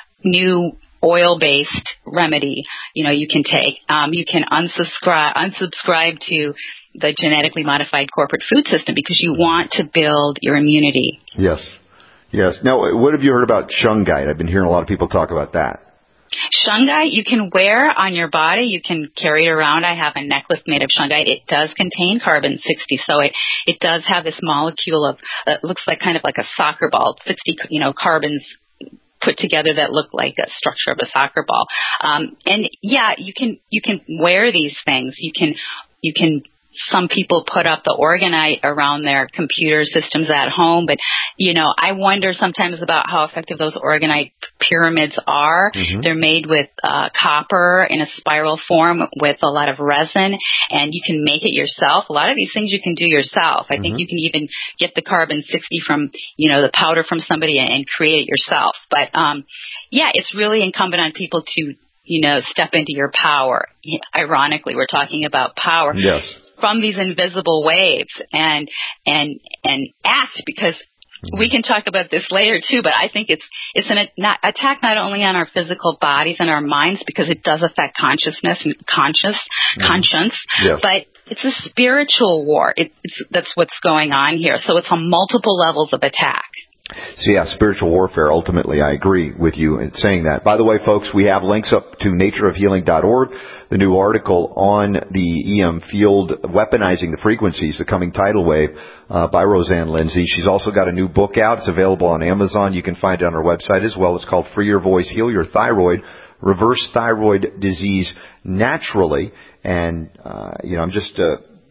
Speaker 24: new oil-based remedy, you know, you can take. Um, you can unsubscribe, unsubscribe to the genetically modified corporate food system because you want to build your immunity.
Speaker 12: Yes. Yes. Now, what have you heard about shungite? I've been hearing a lot of people talk about that.
Speaker 24: Shungite you can wear on your body. You can carry it around. I have a necklace made of shungite. It does contain carbon sixty, so it, it does have this molecule of, it uh, looks like kind of like a soccer ball, sixty, you know, carbons put together that look like a structure of a soccer ball. Um, and yeah, you can, you can wear these things. You can, you can, some people put up the orgonite around their computer systems at home, but, you know, I wonder sometimes about how effective those orgonite pyramids are. Mm-hmm. They're made with uh, copper in a spiral form with a lot of resin, and you can make it yourself. A lot of these things you can do yourself. I mm-hmm. think you can even get the carbon sixty from, you know, the powder from somebody and, and create it yourself. But, um, yeah, it's really incumbent on people to, you know, step into your power. Ironically, we're talking about power.
Speaker 12: Yes.
Speaker 24: From these invisible waves and and and act, because we can talk about this later too, but I think it's it's an not, attack not only on our physical bodies and our minds, because it does affect consciousness and conscious mm-hmm. conscience, yes. but it's a spiritual war. It, it's that's what's going on here. So it's on multiple levels of attack.
Speaker 12: So yeah, spiritual warfare, ultimately, I agree with you in saying that. By the way, folks, we have links up to nature of healing dot org, the new article on the E M field, Weaponizing the Frequencies, the coming tidal wave, uh, by Roseanne Lindsay. She's also got a new book out. It's available on Amazon. You can find it on her website as well. It's called Free Your Voice, Heal Your Thyroid, Reverse Thyroid Disease Naturally. And, uh, you know, I'm just, uh,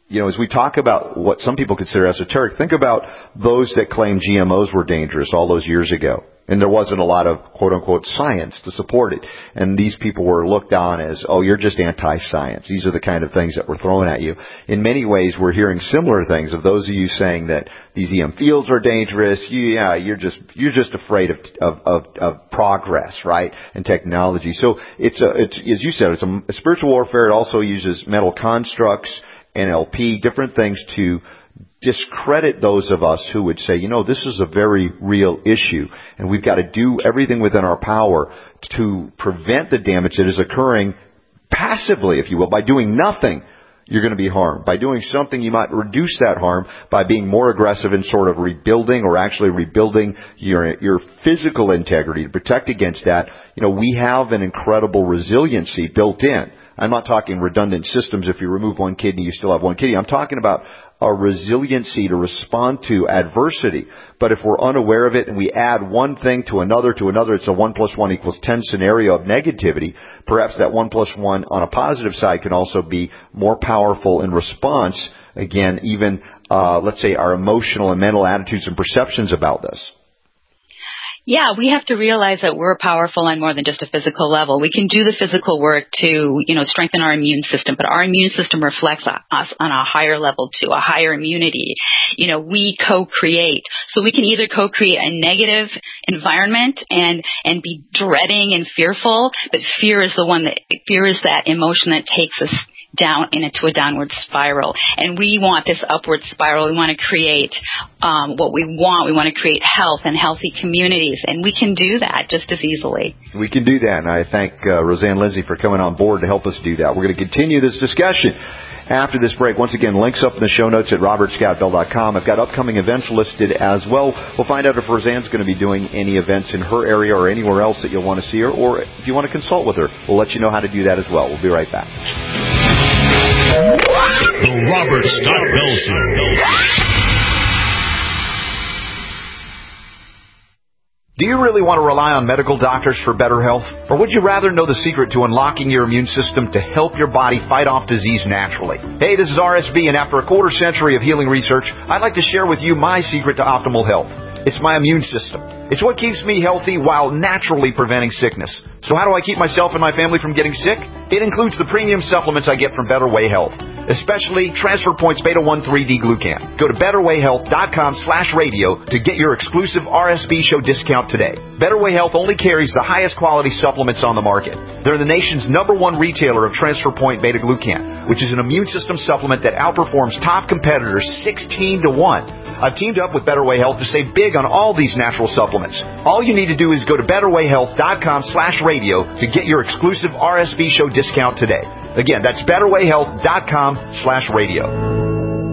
Speaker 12: you know, as we talk about what some people consider esoteric, think about those that claim G M Os were dangerous all those years ago. And there wasn't a lot of quote-unquote science to support it. And these people were looked on as, oh, you're just anti-science. These are the kind of things that were thrown at you. In many ways, we're hearing similar things of those of you saying that these E M fields are dangerous. You, yeah, you're just you're just afraid of, of of of progress, right, and technology. So it's a, it's as you said, it's a, a spiritual warfare. It also uses mental constructs, N L P, different things to discredit those of us who would say, you know, this is a very real issue, and we've got to do everything within our power to prevent the damage that is occurring passively, if you will. By doing nothing, you're going to be harmed. By doing something, you might reduce that harm by being more aggressive in sort of rebuilding or actually rebuilding your your physical integrity to protect against that. You know, we have an incredible resiliency built in. I'm not talking redundant systems. If you remove one kidney, you still have one kidney. I'm talking about a resiliency to respond to adversity. But if we're unaware of it and we add one thing to another to another, it's a one plus one equals ten scenario of negativity. Perhaps that one plus one on a positive side can also be more powerful in response. Again, even, uh, let's say our emotional and mental attitudes and perceptions about this.
Speaker 24: Yeah, we have to realize that we're powerful on more than just a physical level. We can do the physical work to, you know, strengthen our immune system, but our immune system reflects us on a higher level too, a higher immunity. You know, we co-create. So we can either co-create a negative environment and, and be dreading and fearful, but fear is the one that, fear is that emotion that takes us down into a downward spiral. And we want this upward spiral. We want to create um, what we want. We want to create health and healthy communities. And we can do that just as easily.
Speaker 12: We can do that. And I thank uh, Roseanne Lindsay for coming on board to help us do that. We're going to continue this discussion after this break. Once again, links up in the show notes at robert scott bell dot com. I've got upcoming events listed as well. We'll find out if Roseanne's going to be doing any events in her area or anywhere else that you'll want to see her, or if you want to consult with her, we'll let you know how to do that as well. We'll be right back.
Speaker 3: The Robert Scott Bell Show.
Speaker 12: Do you really want to rely on medical doctors for better health? Or would you rather know the secret to unlocking your immune system to help your body fight off disease naturally? Hey, this is R S B, and after a quarter century of healing research, I'd like to share with you my secret to optimal health. It's my immune system. It's what keeps me healthy while naturally preventing sickness. So how do I keep myself and my family from getting sick? It includes the premium supplements I get from Better Way Health, especially Transfer Points Beta one three D Glucan. Go to betterwayhealth.com slash radio to get your exclusive R S B show discount today. Better Way Health only carries the highest quality supplements on the market. They're the nation's number one retailer of Transfer Point Beta Glucan, which is an immune system supplement that outperforms top competitors sixteen to one. I've teamed up with Better Way Health to save big on all these natural supplements. All you need to do is go to betterwayhealth.com slash radio to get your exclusive R S B show discount today. Again, that's betterwayhealth.com slash radio.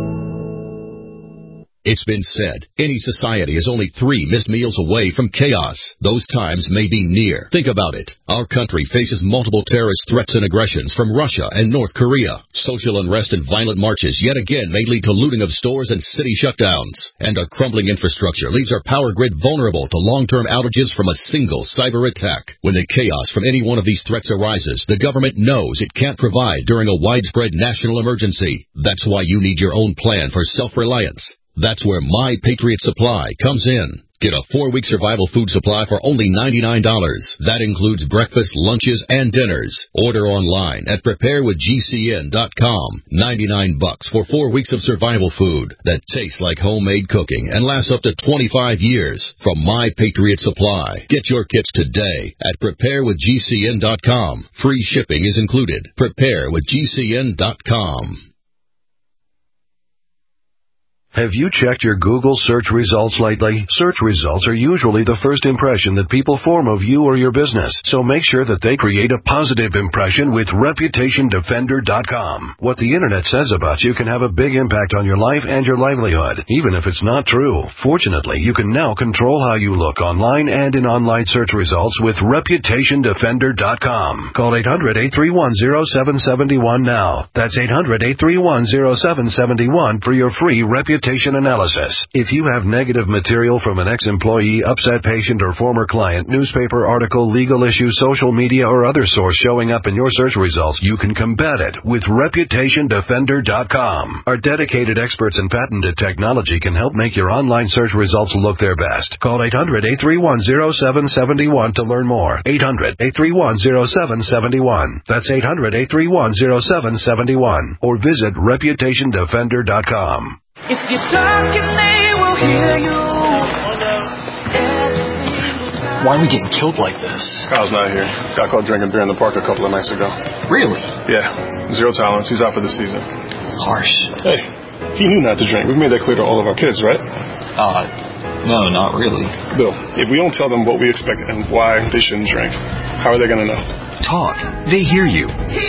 Speaker 2: It's been said, any society is only three missed meals away from chaos. Those times may be near. Think about it. Our country faces multiple terrorist threats and aggressions from Russia and North Korea. Social unrest and violent marches yet again may lead to looting of stores and city shutdowns. And our crumbling infrastructure leaves our power grid vulnerable to long-term outages from a single cyber attack. When the chaos from any one of these threats arises, the government knows it can't provide during a widespread national emergency. That's why you need your own plan for self-reliance. That's where My Patriot Supply comes in. Get a four-week survival food supply for only ninety-nine dollars. That includes breakfast, lunches, and dinners. Order online at prepare with G C N dot com. ninety-nine bucks for four weeks of survival food that tastes like homemade cooking and lasts up to twenty-five years from My Patriot Supply. Get your kits today at prepare with G C N dot com. Free shipping is included. prepare with G C N dot com.
Speaker 4: Have you checked your Google search results lately? Search results are usually the first impression that people form of you or your business, so make sure that they create a positive impression with reputation defender dot com. What the internet says about you can have a big impact on your life and your livelihood, even if it's not true. Fortunately, you can now control how you look online and in online search results with reputation defender dot com. Call eight hundred, eight three one, zero seven seven one now. That's eight hundred, eight three one, zero seven seven one for your free reputation Reputation Analysis. If you have negative material from an ex-employee, upset patient, or former client, newspaper article, legal issue, social media, or other source showing up in your search results, you can combat it with Reputation Defender dot com. Our dedicated experts in patented technology can help make your online search results look their best. Call eight hundred, eight three one, zero seven seven one to learn more. eight hundred, eight three one, zero seven seven one. That's eight hundred, eight three one, zero seven seven one. Or visit Reputation Defender dot com.
Speaker 11: If you're talking, they will hear you.
Speaker 13: Why are we getting killed like this?
Speaker 14: Kyle's not here. Got caught drinking beer in the park a couple of nights ago.
Speaker 13: Really?
Speaker 14: Yeah. Zero tolerance. He's out for the season.
Speaker 13: Harsh.
Speaker 14: Hey, he knew not to drink. We've made that clear to all of our kids, right?
Speaker 13: Uh, no, not really.
Speaker 14: Bill, if we don't tell them what we expect and why they shouldn't drink, how are they going to know?
Speaker 13: Talk. They hear you.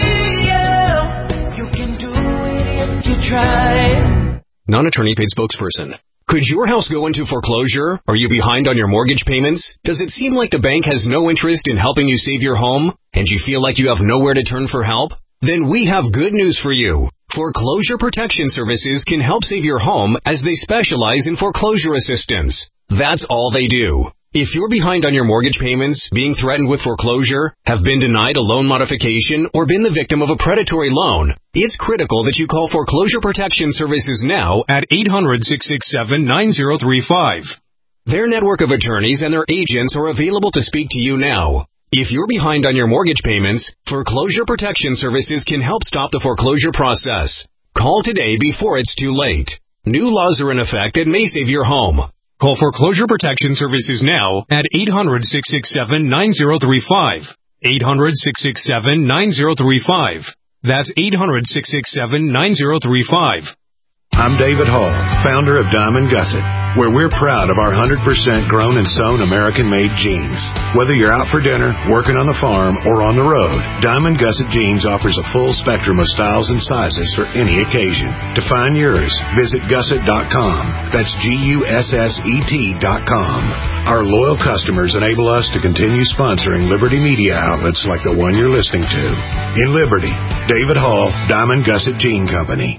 Speaker 11: You can do it if you try.
Speaker 15: Non-attorney paid spokesperson. Could your house go into foreclosure? Are you behind on your mortgage payments? Does it seem like the bank has no interest in helping you save your home? And you feel like you have nowhere to turn for help? Then we have good news for you. Foreclosure Protection Services can help save your home as they specialize in foreclosure assistance. That's all they do. If you're behind on your mortgage payments, being threatened with foreclosure, have been denied a loan modification, or been the victim of a predatory loan, it's critical that you call Foreclosure Protection Services now at eight hundred, six six seven, nine zero three five. Their network of attorneys and their agents are available to speak to you now. If you're behind on your mortgage payments, Foreclosure Protection Services can help stop the foreclosure process. Call today before it's too late. New laws are in effect that may save your home. Call Foreclosure Protection Services now at eight hundred, six six seven, nine zero three five. eight hundred, six six seven, nine zero three five. That's eight hundred, six six seven, nine zero three five.
Speaker 1: I'm David Hall, founder of Diamond Gusset, where we're proud of our one hundred percent grown and sewn American-made jeans. Whether you're out for dinner, working on the farm, or on the road, Diamond Gusset Jeans offers a full spectrum of styles and sizes for any occasion. To find yours, visit gusset dot com. That's G U S S E T dot com. Our loyal customers enable us to continue sponsoring Liberty media outlets like the one you're listening to. In Liberty, David Hall, Diamond Gusset Jean Company.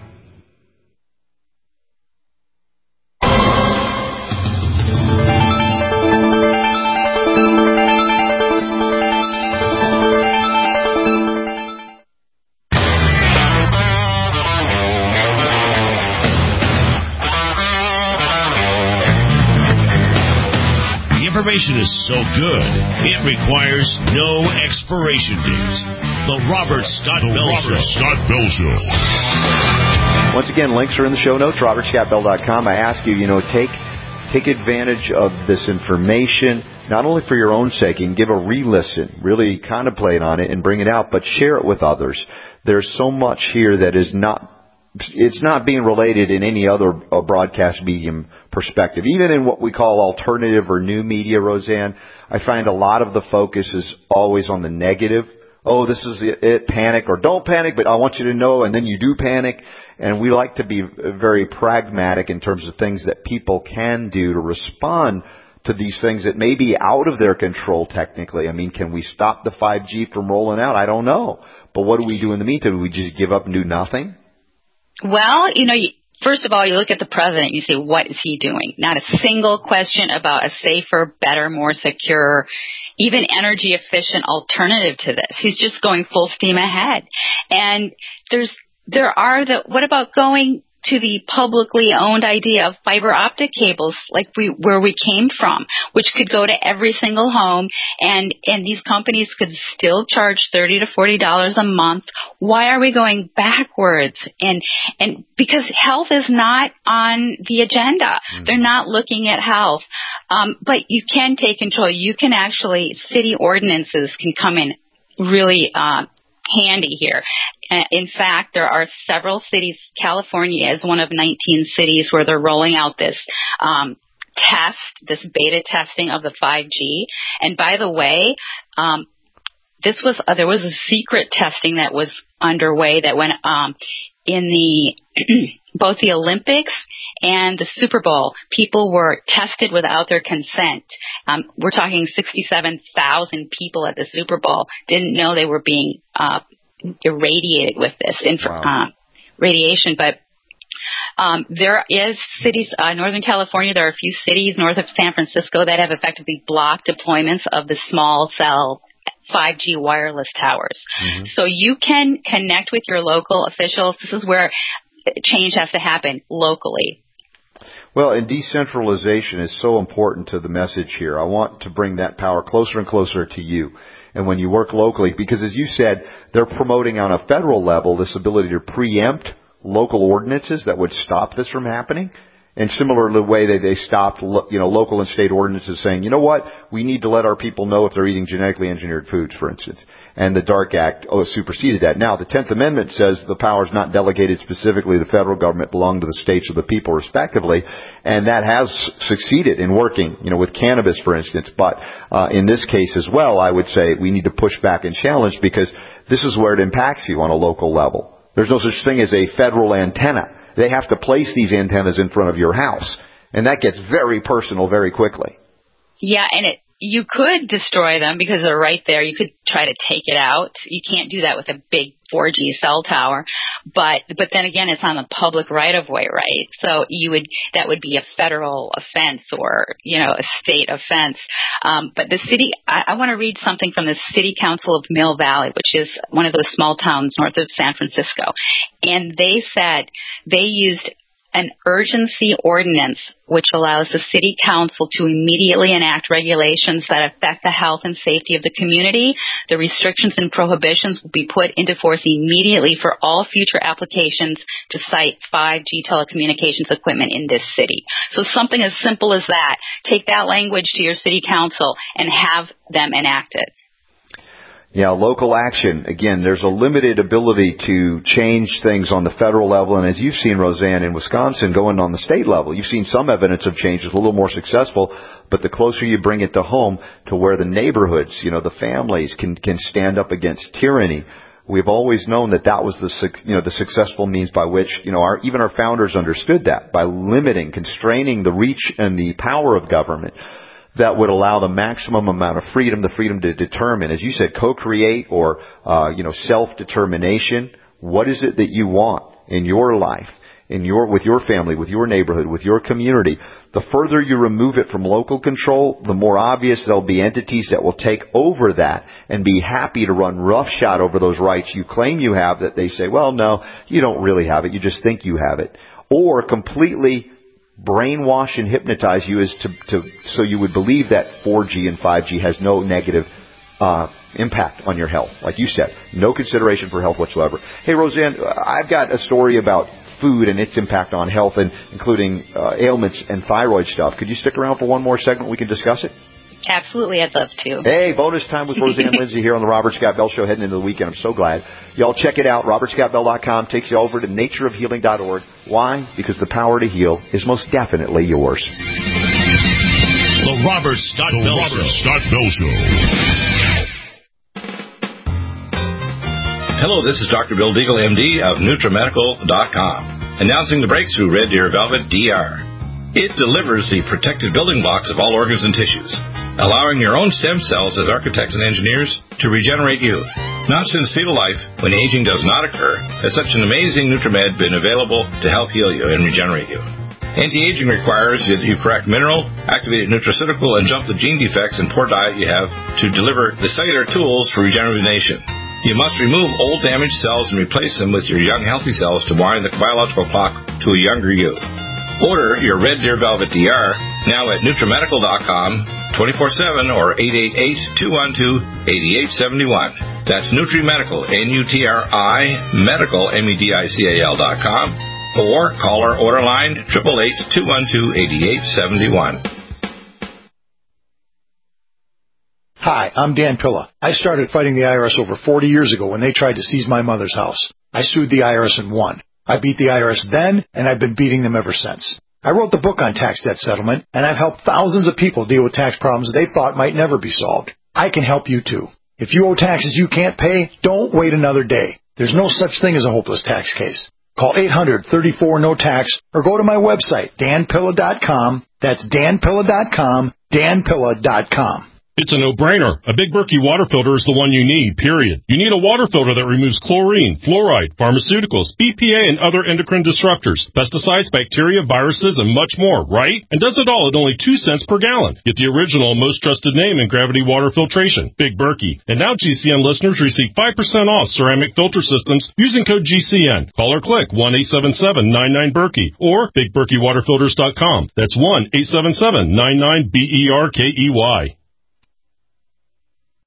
Speaker 3: Information is so good, it requires no expiration date. The Robert Scott
Speaker 1: the
Speaker 3: Bell
Speaker 1: Robert
Speaker 3: Show.
Speaker 1: Scott Bell Show.
Speaker 12: Once again, links are in the show notes, robert scott bell dot com. I ask you, you know, take take advantage of this information, not only for your own sake, and give a re-listen, really contemplate on it and bring it out, but share it with others. There's so much here that is not It's not being related in any other uh, broadcast medium perspective. Even in what we call alternative or new media, Roseanne, I find a lot of the focus is always on the negative. Oh, this is it, it, panic, or don't panic, but I want you to know, and then you do panic. And we like to be very pragmatic in terms of things that people can do to respond to these things that may be out of their control technically. I mean, can we stop the five G from rolling out? I don't know. But what do we do in the meantime? Do we just give up and do nothing?
Speaker 24: Well, you know, first of all, you look at the president, you say, what is he doing? Not a single question about a safer, better, more secure, even energy efficient alternative to this. He's just going full steam ahead. And there's, there are the, what about going to the publicly owned idea of fiber optic cables, like we, where we came from, which could go to every single home, and, and these companies could still charge thirty to forty dollars a month. Why are we going backwards? And, and because health is not on the agenda. Mm-hmm. They're not looking at health. Um, but you can take control. You can actually, city ordinances can come in really, uh, handy here. In fact, there are several cities. California is one of nineteen cities where they're rolling out this um, test, this beta testing of the five G. And by the way, um, this was uh, there was a secret testing that was underway that went um, in the both the Olympics and the Super Bowl. People were tested without their consent. Um, we're talking sixty-seven thousand people at the Super Bowl didn't know they were being uh, irradiated with this inf- wow. uh, radiation. But Um, there is cities, uh, Northern California, there are a few cities north of San Francisco that have effectively blocked deployments of the small cell five G wireless towers. Mm-hmm. So you can connect with your local officials. This is where change has to happen locally.
Speaker 12: Well, and decentralization is so important to the message here. I want to bring that power closer and closer to you. And when you work locally, because as you said, they're promoting on a federal level this ability to preempt local ordinances that would stop this from happening. And similar to the way that they stopped, you know, local and state ordinances saying, you know what, we need to let our people know if they're eating genetically engineered foods, for instance. And the DARK Act oh, superseded that. Now, the tenth Amendment says the power is not delegated specifically to the federal government, belong to the states or the people respectively. And that has succeeded in working, you know, with cannabis, for instance. But uh, in this case as well, I would say we need to push back and challenge, because this is where it impacts you on a local level. There's no such thing as a federal antenna. They have to place these antennas in front of your house. And that gets very personal very quickly.
Speaker 24: Yeah, and it you could destroy them because they're right there. You could try to take it out. You can't do that with a big four G cell tower. But but then again, it's on the public right-of-way, right? So you would that would be a federal offense or, you know, a state offense. Um, but the city, I, I want to read something from the City Council of Mill Valley, which is one of those small towns north of San Francisco. And they said they used an urgency ordinance which allows the city council to immediately enact regulations that affect the health and safety of the community. The restrictions and prohibitions will be put into force immediately for all future applications to site five G telecommunications equipment in this city. So something as simple as that. Take that language to your city council and have them enact it.
Speaker 12: Yeah, local action. Again, there's a limited ability to change things on the federal level. And as you've seen, Roseanne, in Wisconsin, going on the state level, you've seen some evidence of change. It's a little more successful. But the closer you bring it to home, to where the neighborhoods, you know, the families can, can stand up against tyranny. We've always known that that was the, you know, the successful means by which, you know, our, even our founders understood that, by limiting, constraining the reach and the power of government. That would allow the maximum amount of freedom, the freedom to determine, as you said, co-create or, uh, you know, self-determination. What is it that you want in your life, in your, with your family, with your neighborhood, with your community? The further you remove it from local control, the more obvious there'll be entities that will take over that and be happy to run roughshod over those rights you claim you have, that they say, well, no, you don't really have it. You just think you have it. Or completely brainwash and hypnotize you as to, to so you would believe that four G and five G has no negative uh impact on your health. Like you said, no consideration for health whatsoever. Hey, Roseanne, I've got a story about food and its impact on health, and including uh, ailments and thyroid stuff. Could you stick around for one more segment? We can discuss it.
Speaker 24: Absolutely, I'd love to.
Speaker 12: Hey, bonus time with Roseanne Lindsay here on the Robert Scott Bell Show heading into the weekend. I'm so glad. Y'all check it out. robert scott bell dot com takes you over to nature of healing dot org. Why? Because the power to heal is most definitely yours.
Speaker 3: The Robert Scott the Bell Robert Show. Scott Bell Show.
Speaker 6: Hello, this is Doctor Bill Deagle, M D of Nutra Medical dot com, announcing the breakthrough Red Deer Velvet D R. It delivers the protected building blocks of all organs and tissues, allowing your own stem cells as architects and engineers to regenerate you. Not since fetal life, when aging does not occur, has such an amazing NutriMed been available to help heal you and regenerate you. Anti-aging requires that you correct mineral, activated nutraceutical, and jump the gene defects and poor diet you have to deliver the cellular tools for regeneration. You must remove old damaged cells and replace them with your young healthy cells to wind the biological clock to a younger you. Order your Red Deer Velvet D R now at Nutra Medical dot com, twenty-four seven, or eight eight eight, two one two, eight eight seven one. That's NutriMedical, N U T R I, Medical, M E D I C A L dot com, or call our order line, eight eight eight, two one two, eight eight seven one.
Speaker 16: Hi, I'm Dan Pilla. I started fighting the I R S over forty years ago when they tried to seize my mother's house. I sued the I R S and won. I beat the I R S then, and I've been beating them ever since. I wrote the book on tax debt settlement, and I've helped thousands of people deal with tax problems they thought might never be solved. I can help you too. If you owe taxes you can't pay, don't wait another day. There's no such thing as a hopeless tax case. Call eight hundred, thirty-four, no tax, or go to my website, dan pilla dot com. That's dan pilla dot com, dan pilla dot com.
Speaker 5: It's a no-brainer. A Big Berkey water filter is the one you need, period. You need a water filter that removes chlorine, fluoride, pharmaceuticals, B P A, and other endocrine disruptors, pesticides, bacteria, viruses, and much more, right? And does it all at only two cents per gallon. Get the original, most trusted name in gravity water filtration, Big Berkey. And now G C N listeners receive five percent off ceramic filter systems using code G C N. Call or click one eight seven seven nine nine Berkey or big berkey water filters dot com. That's one eight seven seven nine nine B E R K E Y.